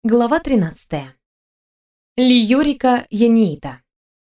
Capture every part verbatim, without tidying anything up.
Глава тринадцатая. Лиорика Яниита.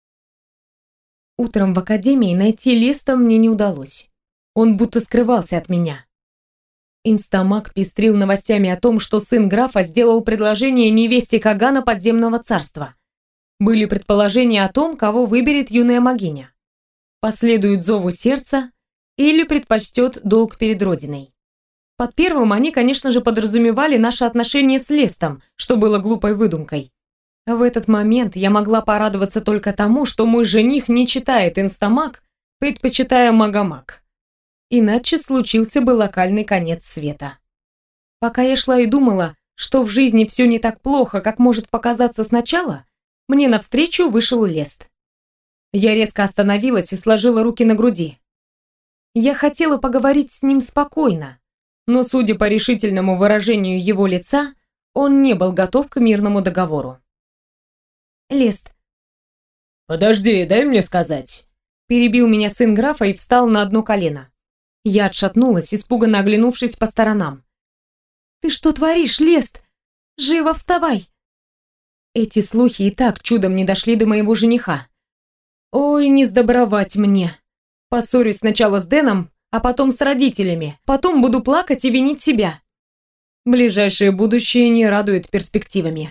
Утром в академии найти Леста мне не удалось. Он будто скрывался от меня. Инстамаг пестрил новостями о том, что сын графа сделал предложение невесте Кагана подземного царства. Были предположения о том, кого выберет юная магиня. Последует зову сердца или предпочтет долг перед родиной. Под первым они, конечно же, подразумевали наши отношения с Лестом, что было глупой выдумкой. В этот момент я могла порадоваться только тому, что мой жених не читает инстамаг, предпочитая магомаг. Иначе случился бы локальный конец света. Пока я шла и думала, что в жизни все не так плохо, как может показаться сначала, мне навстречу вышел Лест. Я резко остановилась и сложила руки на груди. Я хотела поговорить с ним спокойно, но, судя по решительному выражению его лица, он не был готов к мирному договору. «Лест». «Подожди, дай мне сказать», — перебил меня сын графа и встал на одно колено. Я отшатнулась, испуганно оглянувшись по сторонам. «Ты что творишь, Лест? Живо вставай!» Эти слухи и так чудом не дошли до моего жениха. Ой, не сдобровать мне. Поссорюсь сначала с Дэном, а потом с родителями. Потом буду плакать и винить себя. Ближайшее будущее не радует перспективами.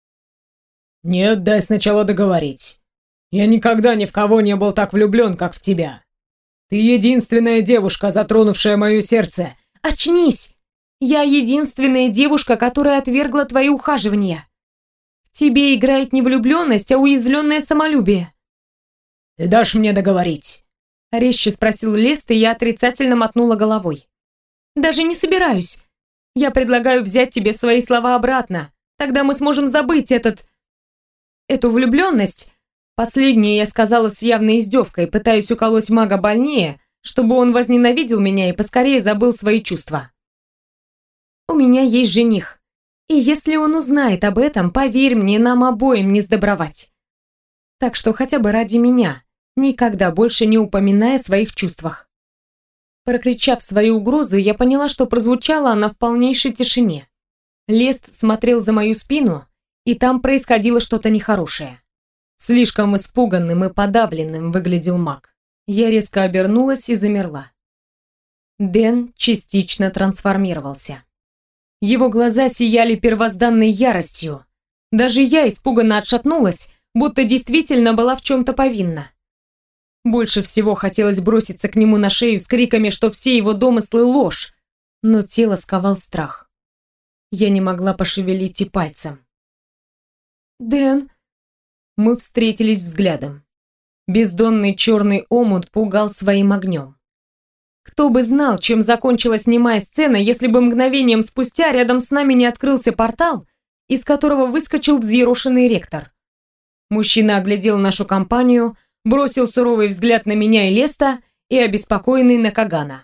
«Нет, дай сначала договорить. Я никогда ни в кого не был так влюблен, как в тебя. Ты единственная девушка, затронувшая мое сердце». «Очнись! Я единственная девушка, которая отвергла твои ухаживания. В тебе играет не влюбленность, а уязвленное самолюбие». «Ты дашь мне договорить?» — резче спросил Лест, и я отрицательно мотнула головой. «Даже не собираюсь. Я предлагаю взять тебе свои слова обратно. Тогда мы сможем забыть этот... эту влюбленность». Последнее я сказала с явной издевкой, пытаясь уколоть мага больнее, чтобы он возненавидел меня и поскорее забыл свои чувства. «У меня есть жених, и если он узнает об этом, поверь мне, нам обоим не сдобровать. Так что хотя бы ради меня, никогда больше не упоминай о своих чувствах». Прокричав свою угрозу, я поняла, что прозвучала она в полнейшей тишине. Лест смотрел за мою спину, и там происходило что-то нехорошее. Слишком испуганным и подавленным выглядел маг. Я резко обернулась и замерла. Дэн частично трансформировался. Его глаза сияли первозданной яростью. Даже я испуганно отшатнулась, будто действительно была в чем-то повинна. Больше всего хотелось броситься к нему на шею с криками, что все его домыслы ложь, но тело сковал страх. Я не могла пошевелить и пальцем. «Дэн...» Мы встретились взглядом. Бездонный черный омут пугал своим огнем. Кто бы знал, чем закончилась немая сцена, если бы мгновением спустя рядом с нами не открылся портал, из которого выскочил взъерошенный ректор. Мужчина оглядел нашу компанию, бросил суровый взгляд на меня и Леста и обеспокоенный на Кагана.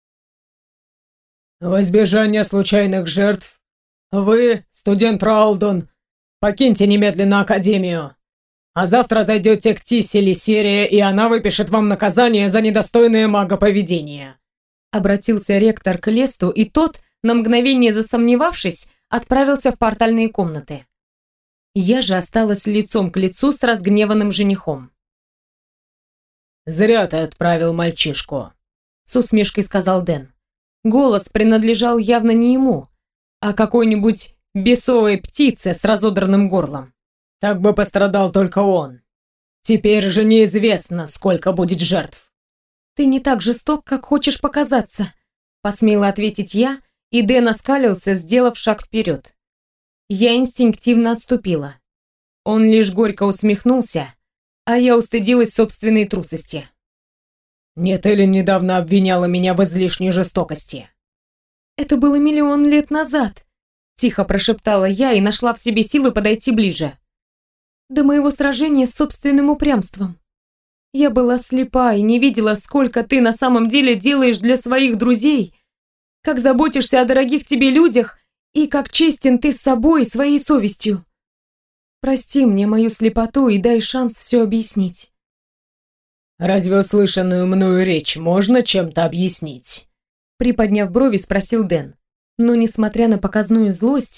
«Во избежание случайных жертв, вы, студент Раалдон, покиньте немедленно Академию. А завтра зайдете к Тисе Лисерия, и она выпишет вам наказание за недостойное мага поведение». Обратился ректор к Лесту, и тот, на мгновение засомневавшись, отправился в портальные комнаты. Я же осталась лицом к лицу с разгневанным женихом. «Зря ты отправил мальчишку», — с усмешкой сказал Дэн. Голос принадлежал явно не ему, а какой-нибудь бесовой птице с разодранным горлом. «Так бы пострадал только он. Теперь же неизвестно, сколько будет жертв». «Ты не так жесток, как хочешь показаться», — посмела ответить я, и Дэн оскалился, сделав шаг вперед. Я инстинктивно отступила. Он лишь горько усмехнулся, а я устыдилась собственной трусости. «Не ты ли недавно обвиняла меня в излишней жестокости?» «Это было миллион лет назад», — тихо прошептала я и нашла в себе силы подойти ближе. До моего сражения с собственным упрямством. Я была слепа и не видела, сколько ты на самом деле делаешь для своих друзей, как заботишься о дорогих тебе людях и как честен ты с собой и своей совестью. Прости мне мою слепоту и дай шанс все объяснить». «Разве услышанную мною речь можно чем-то объяснить?» Приподняв брови, спросил Дэн. Но, несмотря на показную злость,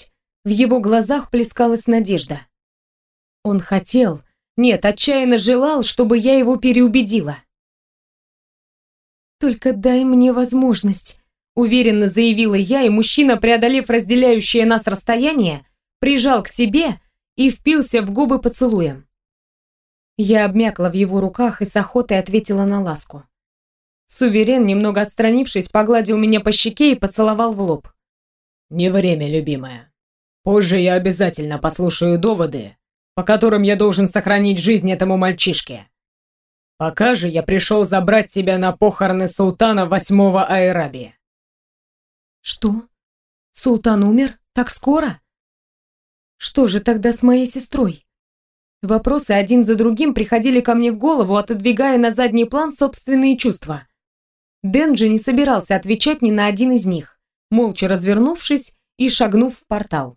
В его глазах плескалась надежда. Он хотел, нет, отчаянно желал, чтобы я его переубедила. «Только дай мне возможность», — уверенно заявила я, и мужчина, преодолев разделяющее нас расстояние, прижал к себе и впился в губы поцелуем. Я обмякла в его руках и с охотой ответила на ласку. Суверен, немного отстранившись, погладил меня по щеке и поцеловал в лоб. «Не время, любимая. Позже я обязательно послушаю доводы, по которым я должен сохранить жизнь этому мальчишке. Пока же я пришел забрать тебя на похороны султана восьмого Айраби». «Что? Султан умер? Так скоро? Что же тогда с моей сестрой?» Вопросы один за другим приходили ко мне в голову, отодвигая на задний план собственные чувства. Дэн же не собирался отвечать ни на один из них, молча развернувшись и шагнув в портал.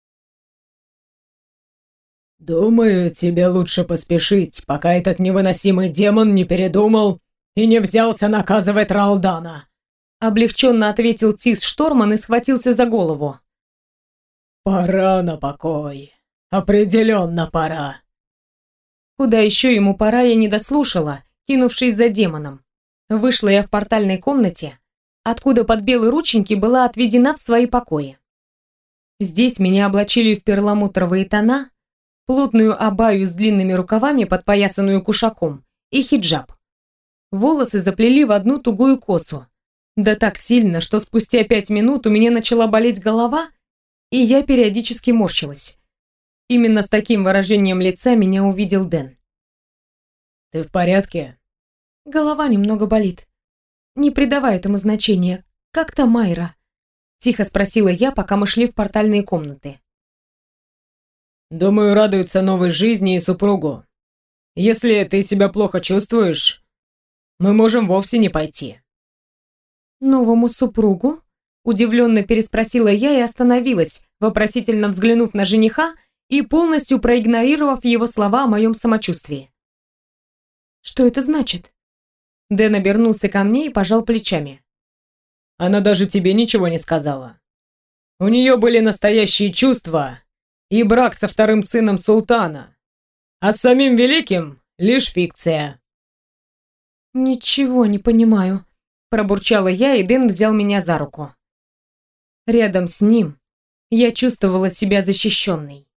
«Думаю, тебе лучше поспешить, пока этот невыносимый демон не передумал и не взялся наказывать Ралдана», облегченно ответил Тис Шторман и схватился за голову. «Пора на покой. Определенно пора». Куда еще ему пора, я не дослушала, кинувшись за демоном. Вышла я в портальной комнате, откуда под белые рученьки была отведена в свои покои. Здесь меня облачили в перламутровые тона, плотную абаю с длинными рукавами, подпоясанную кушаком, и хиджаб. Волосы заплели в одну тугую косу. Да так сильно, что спустя пять минут у меня начала болеть голова, и я периодически морщилась. Именно с таким выражением лица меня увидел Дэн. «Ты в порядке?» Голова немного болит. Не придавай этому значения. Как-то Майра? Тихо спросила я, пока мы шли в портальные комнаты. «Думаю, радуется новой жизни и супругу. Если ты себя плохо чувствуешь, мы можем вовсе не пойти». «Новому супругу?» Удивленно переспросила я и остановилась, вопросительно взглянув на жениха и полностью проигнорировав его слова о моем самочувствии. «Что это значит?» Дэн обернулся ко мне и пожал плечами. «Она даже тебе ничего не сказала. У нее были настоящие чувства и брак со вторым сыном султана, а с самим великим лишь фикция». «Ничего не понимаю», – пробурчала я, и Дэн взял меня за руку. Рядом с ним я чувствовала себя защищенной.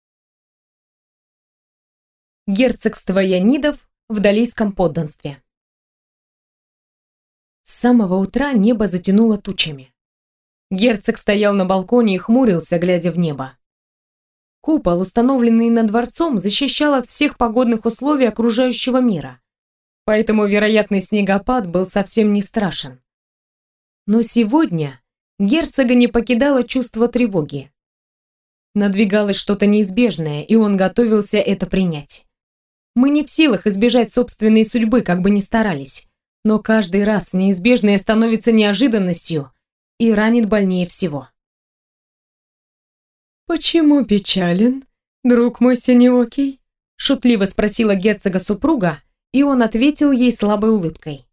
Герцогство Янидов в Далийском подданстве. С самого утра небо затянуло тучами. Герцог стоял на балконе и хмурился, глядя в небо. Купол, установленный над дворцом, защищал от всех погодных условий окружающего мира, поэтому вероятный снегопад был совсем не страшен. Но сегодня герцога не покидало чувство тревоги. Надвигалось что-то неизбежное, и он готовился это принять. Мы не в силах избежать собственной судьбы, как бы ни старались, но каждый раз неизбежное становится неожиданностью и ранит больнее всего. «Почему печален, друг мой синеокий?» — шутливо спросила герцога супруга, и он ответил ей слабой улыбкой.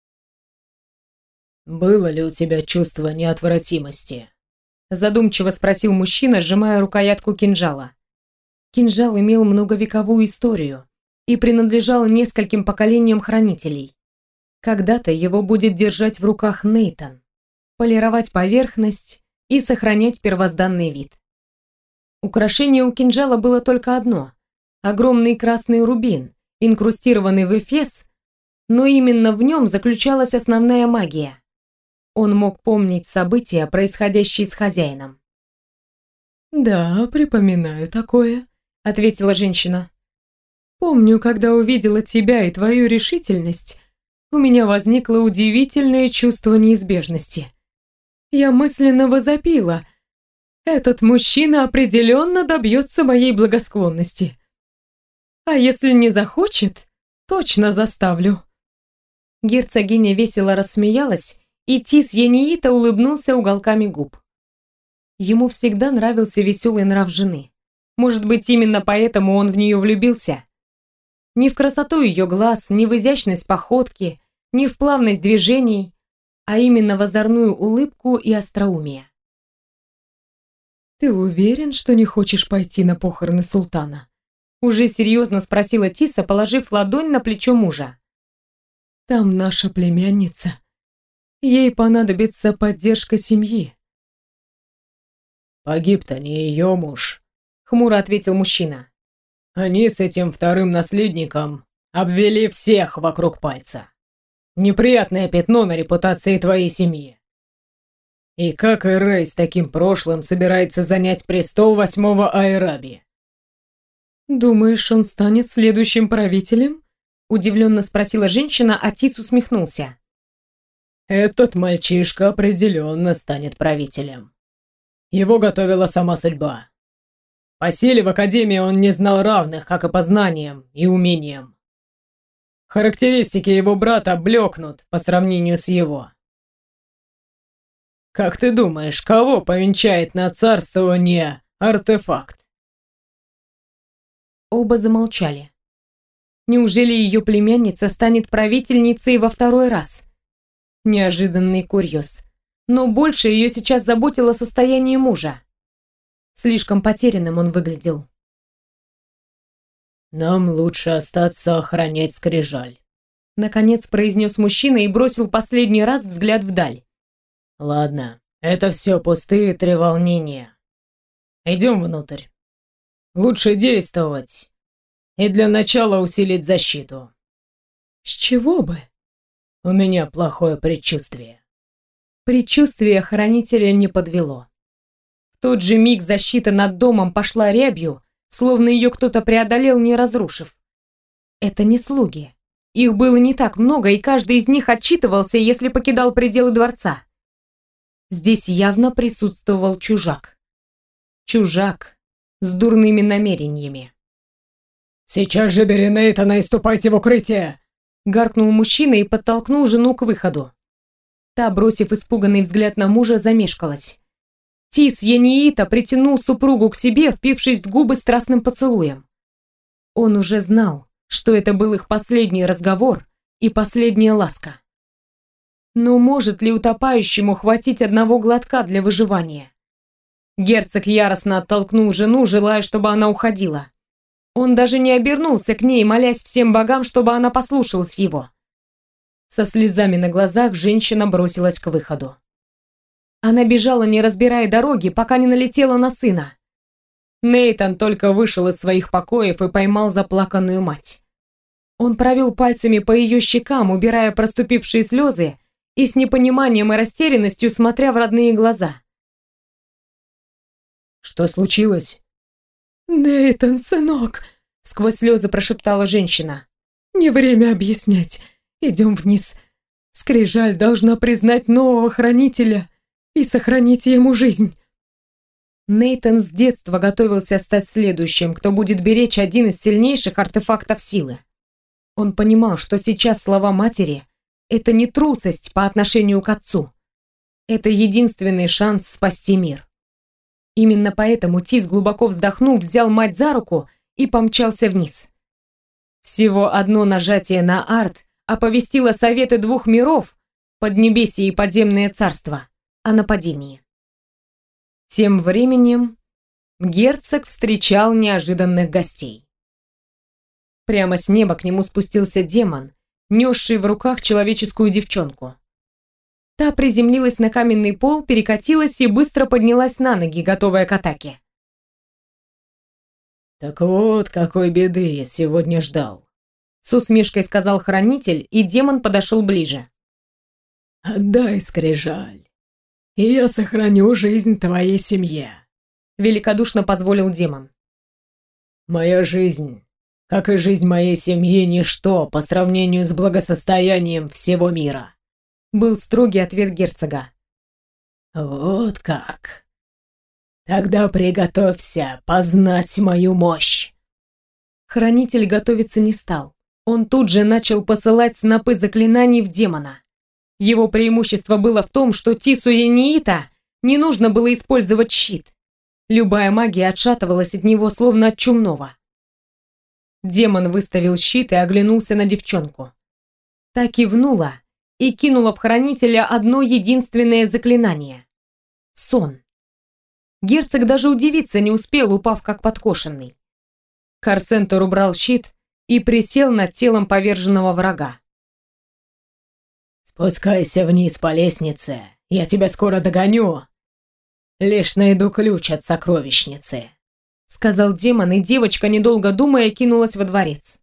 «Было ли у тебя чувство неотвратимости?» — задумчиво спросил мужчина, сжимая рукоятку кинжала. Кинжал имел многовековую историю и принадлежал нескольким поколениям хранителей. Когда-то его будет держать в руках Нейтан, полировать поверхность и сохранять первозданный вид. Украшение у кинжала было только одно – огромный красный рубин, инкрустированный в эфес, но именно в нем заключалась основная магия. Он мог помнить события, происходящие с хозяином. «Да, припоминаю такое», — ответила женщина. «Помню, когда увидела тебя и твою решительность, у меня возникло удивительное чувство неизбежности. Я мысленно возопила: этот мужчина определенно добьется моей благосклонности. А если не захочет, точно заставлю». Герцогиня весело рассмеялась, и Тис Яниита улыбнулся уголками губ. Ему всегда нравился веселый нрав жены. Может быть, именно поэтому он в нее влюбился? Не в красоту ее глаз, не в изящность походки, не в плавность движений, а именно в озорную улыбку и остроумие. «Ты уверен, что не хочешь пойти на похороны султана?» Уже серьезно спросила Тиса, положив ладонь на плечо мужа. «Там наша племянница. Ей понадобится поддержка семьи». «Погиб-то не ее муж», — хмуро ответил мужчина. «Они с этим вторым наследником обвели всех вокруг пальца. Неприятное пятно на репутации твоей семьи. И как Эрей с таким прошлым собирается занять престол восьмого Айраби?» «Думаешь, он станет следующим правителем?» Удивленно спросила женщина, а Тис усмехнулся. «Этот мальчишка определенно станет правителем. Его готовила сама судьба. По силе в Академии он не знал равных, как и по знаниям и умениям. Характеристики его брата блекнут по сравнению с его. Как ты думаешь, кого повенчает на царствование артефакт?» Оба замолчали. Неужели ее племянница станет правительницей во второй раз? Неожиданный курьез. Но больше ее сейчас заботило состояние мужа. Слишком потерянным он выглядел. «Нам лучше остаться охранять Скрижаль», — наконец произнес мужчина и бросил последний раз взгляд вдаль. «Ладно, это все пустые треволнения. Идем внутрь. Лучше действовать и для начала усилить защиту». «С чего бы?» «У меня плохое предчувствие». Предчувствие хранителя не подвело. В тот же миг защита над домом пошла рябью, словно ее кто-то преодолел, не разрушив. Это не слуги. Их было не так много, и каждый из них отчитывался, если покидал пределы дворца. Здесь явно присутствовал чужак. Чужак с дурными намерениями. «Сейчас же бери Нейтана и ступайте в укрытие!» Гаркнул мужчина и подтолкнул жену к выходу. Та, бросив испуганный взгляд на мужа, замешкалась. Тис Яниита притянул супругу к себе, впившись в губы страстным поцелуем. Он уже знал, что это был их последний разговор и последняя ласка. Но может ли утопающему хватить одного глотка для выживания? Герцог яростно оттолкнул жену, желая, чтобы она уходила. Он даже не обернулся к ней, молясь всем богам, чтобы она послушалась его. Со слезами на глазах женщина бросилась к выходу. Она бежала, не разбирая дороги, пока не налетела на сына. Нейтан только вышел из своих покоев и поймал заплаканную мать. Он провел пальцами по ее щекам, убирая проступившие слезы, и с непониманием и растерянностью смотря в родные глаза. «Что случилось?» «Нейтан, сынок!» — сквозь слезы прошептала женщина. «Не время объяснять. Идем вниз. Скрижаль должна признать нового хранителя и сохранить ему жизнь». Нейтан с детства готовился стать следующим, кто будет беречь один из сильнейших артефактов силы. Он понимал, что сейчас слова матери — это не трусость по отношению к отцу. Это единственный шанс спасти мир. Именно поэтому Тис, глубоко вздохнув, взял мать за руку и помчался вниз. Всего одно нажатие на арт оповестило советы двух миров, Поднебесье и Подземное царство, о нападении. Тем временем герцог встречал неожиданных гостей. Прямо с неба к нему спустился демон, несший в руках человеческую девчонку. Та приземлилась на каменный пол, перекатилась и быстро поднялась на ноги, готовая к атаке. «Так вот, какой беды я сегодня ждал», — с усмешкой сказал хранитель, и демон подошел ближе. «Отдай скрижаль, и я сохраню жизнь твоей семье», — великодушно позволил демон. «Моя жизнь, как и жизнь моей семьи, ничто по сравнению с благосостоянием всего мира», — был строгий ответ герцога. «Вот как. Тогда приготовься познать мою мощь». Хранитель готовиться не стал. Он тут же начал посылать снопы заклинаний в демона. Его преимущество было в том, что Тису Яниита не нужно было использовать щит. Любая магия отшатывалась от него, словно от чумного. Демон выставил щит и оглянулся на девчонку. Та кивнула и кинула в хранителя одно единственное заклинание — сон. Герцог даже удивиться не успел, упав как подкошенный. Карсентер убрал щит и присел над телом поверженного врага. «Спускайся вниз по лестнице, я тебя скоро догоню. Лишь найду ключ от сокровищницы», — сказал демон, и девочка, недолго думая, кинулась во дворец.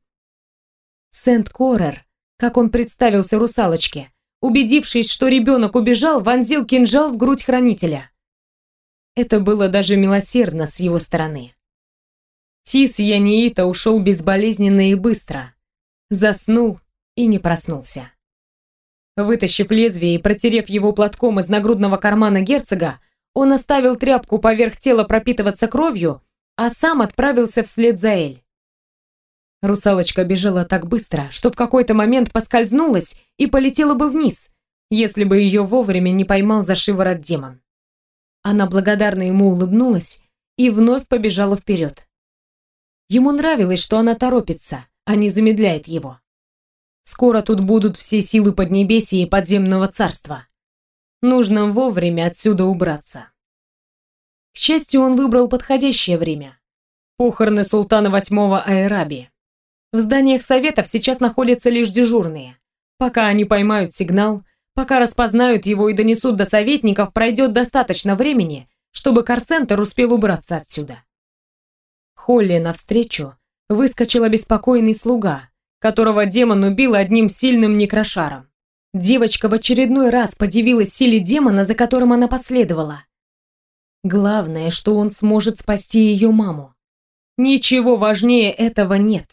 Сент-Корер, как он представился русалочке, убедившись, что ребенок убежал, вонзил кинжал в грудь хранителя. Это было даже милосердно с его стороны. Тис Яниита ушел безболезненно и быстро, заснул и не проснулся. Вытащив лезвие и протерев его платком из нагрудного кармана герцога, он оставил тряпку поверх тела пропитываться кровью, а сам отправился вслед за Эль. Русалочка бежала так быстро, что в какой-то момент поскользнулась и полетела бы вниз, если бы ее вовремя не поймал за шиворот демон. Она благодарно ему улыбнулась и вновь побежала вперед. Ему нравилось, что она торопится, а не замедляет его. Скоро тут будут все силы Поднебесья и подземного царства. Нужно вовремя отсюда убраться. К счастью, он выбрал подходящее время. Похороны султана восьмого Айраби. В зданиях советов сейчас находятся лишь дежурные. Пока они поймают сигнал, пока распознают его и донесут до советников, пройдет достаточно времени, чтобы Карсентер успел убраться отсюда. Холли навстречу выскочил обеспокоенный слуга, которого демон убил одним сильным некрошаром. Девочка в очередной раз подивилась силе демона, за которым она последовала. Главное, что он сможет спасти ее маму. Ничего важнее этого нет.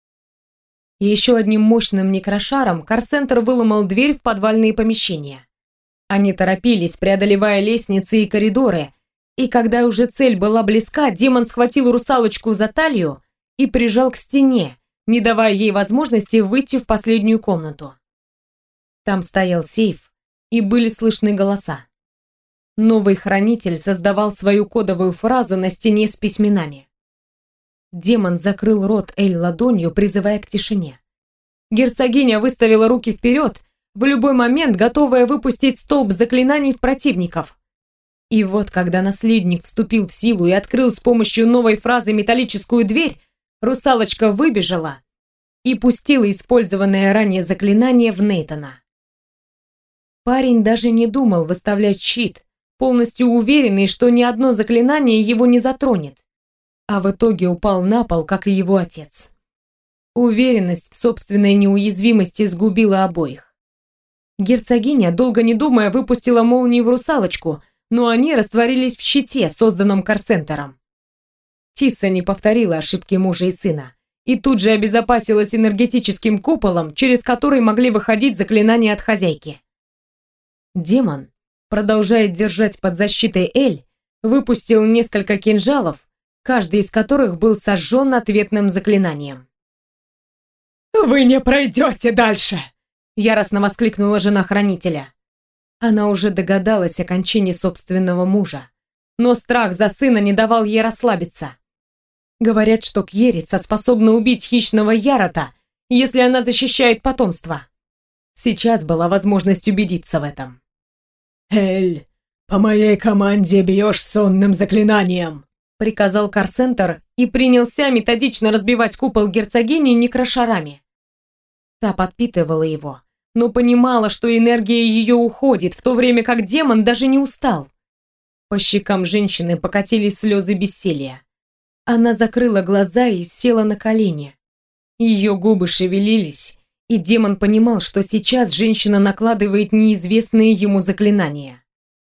Еще одним мощным некрошаром Карсентер выломал дверь в подвальные помещения. Они торопились, преодолевая лестницы и коридоры, и когда уже цель была близка, демон схватил русалочку за талию и прижал к стене, не давая ей возможности выйти в последнюю комнату. Там стоял сейф, и были слышны голоса. Новый хранитель создавал свою кодовую фразу на стене с письменами. Демон закрыл рот Эль ладонью, призывая к тишине. Герцогиня выставила руки вперед, в любой момент готовая выпустить столб заклинаний в противников. И вот, когда наследник вступил в силу и открыл с помощью новой фразы металлическую дверь, русалочка выбежала и пустила использованное ранее заклинание в Нейтана. Парень даже не думал выставлять щит, полностью уверенный, что ни одно заклинание его не затронет, а в итоге упал на пол, как и его отец. Уверенность в собственной неуязвимости сгубила обоих. Герцогиня, долго не думая, выпустила молнию в русалочку, но они растворились в щите, созданном Карсентером. Тисса не повторила ошибки мужа и сына и тут же обезопасилась энергетическим куполом, через который могли выходить заклинания от хозяйки. Демон, продолжая держать под защитой Эль, выпустил несколько кинжалов, каждый из которых был сожжен ответным заклинанием. «Вы не пройдете дальше!» — яростно воскликнула жена хранителя. Она уже догадалась о кончине собственного мужа, но страх за сына не давал ей расслабиться. Говорят, что Кьерица способна убить хищного ярота, если она защищает потомство. Сейчас была возможность убедиться в этом. «Эль, по моей команде бьешь сонным заклинанием!» приказал Карсентер и принялся методично разбивать купол герцогини некрошарами. Та подпитывала его, но понимала, что энергия ее уходит, в то время как демон даже не устал. По щекам женщины покатились слезы бессилия. Она закрыла глаза и села на колени. Ее губы шевелились, и демон понимал, что сейчас женщина накладывает неизвестные ему заклинания.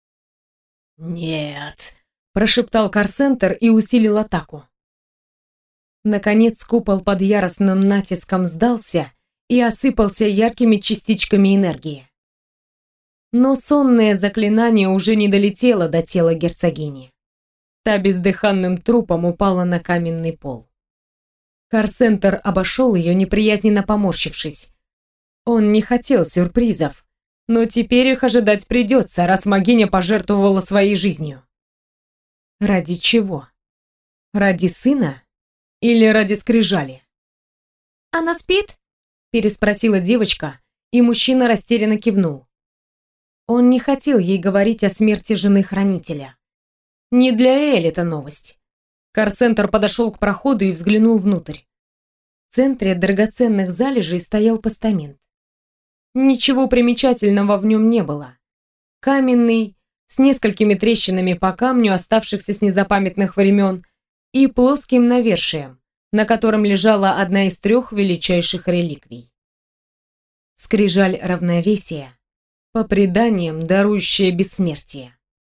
«Нет», – прошептал Карсентер и усилил атаку. Наконец купол под яростным натиском сдался и осыпался яркими частичками энергии. Но сонное заклинание уже не долетело до тела герцогини. Та бездыханным трупом упала на каменный пол. Карсентер обошел ее, неприязненно поморщившись. Он не хотел сюрпризов, но теперь их ожидать придется, раз могиня пожертвовала своей жизнью. Ради чего? Ради сына? Или ради скрижали? «Она спит?» – переспросила девочка, и мужчина растерянно кивнул. Он не хотел ей говорить о смерти жены хранителя. Не для Эль это новость. Карцентр подошел к проходу и взглянул внутрь. В центре драгоценных залежей стоял постамент. Ничего примечательного в нем не было. Каменный, с несколькими трещинами по камню, оставшихся с незапамятных времен, и плоским навершием, на котором лежала одна из трех величайших реликвий. Скрижаль равновесия, по преданиям дарующая бессмертие.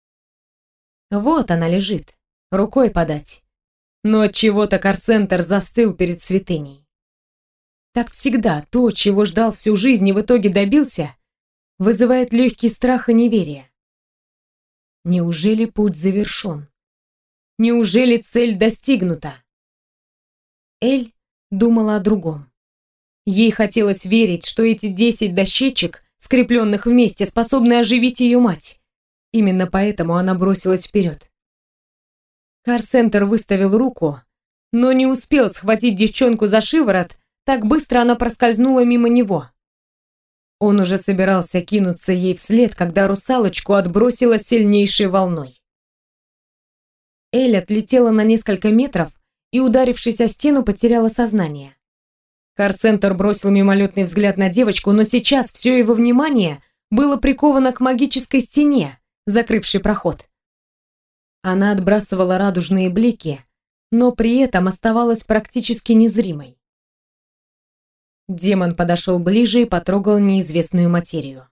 Вот она лежит, рукой подать. Но отчего-то Карцентр застыл перед святыней. Так всегда, то, чего ждал всю жизнь и в итоге добился, вызывает легкий страх и неверие. Неужели путь завершен? Неужели цель достигнута? Эль думала о другом. Ей хотелось верить, что эти десять дощечек, скрепленных вместе, способны оживить ее мать. Именно поэтому она бросилась вперед. Карцентр выставил руку, но не успел схватить девчонку за шиворот, так быстро она проскользнула мимо него. Он уже собирался кинуться ей вслед, когда русалочку отбросило сильнейшей волной. Эль отлетела на несколько метров и, ударившись о стену, потеряла сознание. Карцентр бросил мимолетный взгляд на девочку, но сейчас все его внимание было приковано к магической стене, закрывшей проход. Она отбрасывала радужные блики, но при этом оставалась практически незримой. Демон подошел ближе и потрогал неизвестную материю.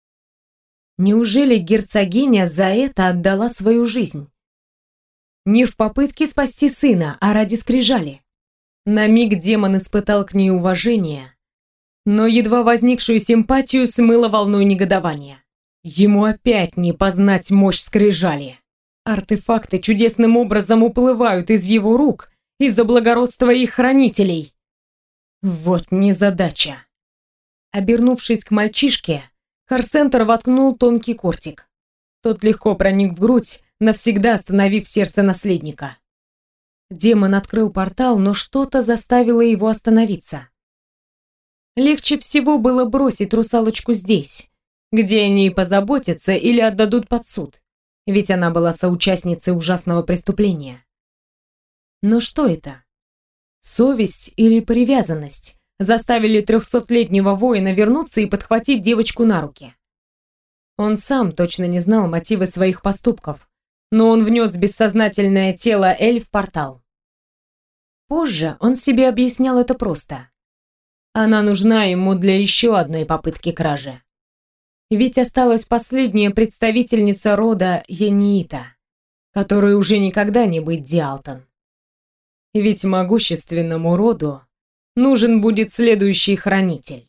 Неужели герцогиня за это отдала свою жизнь? Не в попытке спасти сына, а ради скрижали. На миг демон испытал к ней уважение, но едва возникшую симпатию смыло волной негодования. Ему опять не познать мощь скрижали. Артефакты чудесным образом уплывают из его рук из-за благородства их хранителей. Вот незадача. Обернувшись к мальчишке, Карцентр воткнул тонкий кортик. Тот легко проник в грудь, навсегда остановив сердце наследника. Демон открыл портал, но что-то заставило его остановиться. Легче всего было бросить русалочку здесь, где о ней позаботятся или отдадут под суд, ведь она была соучастницей ужасного преступления. Но что это? Совесть или привязанность заставили трехсотлетнего воина вернуться и подхватить девочку на руки. Он сам точно не знал мотивы своих поступков, но он внес бессознательное тело Эль в портал. Позже он себе объяснял это просто. Она нужна ему для еще одной попытки кражи. Ведь осталась последняя представительница рода Яниита, которой уже никогда не быть Диалтон. Ведь могущественному роду нужен будет следующий хранитель.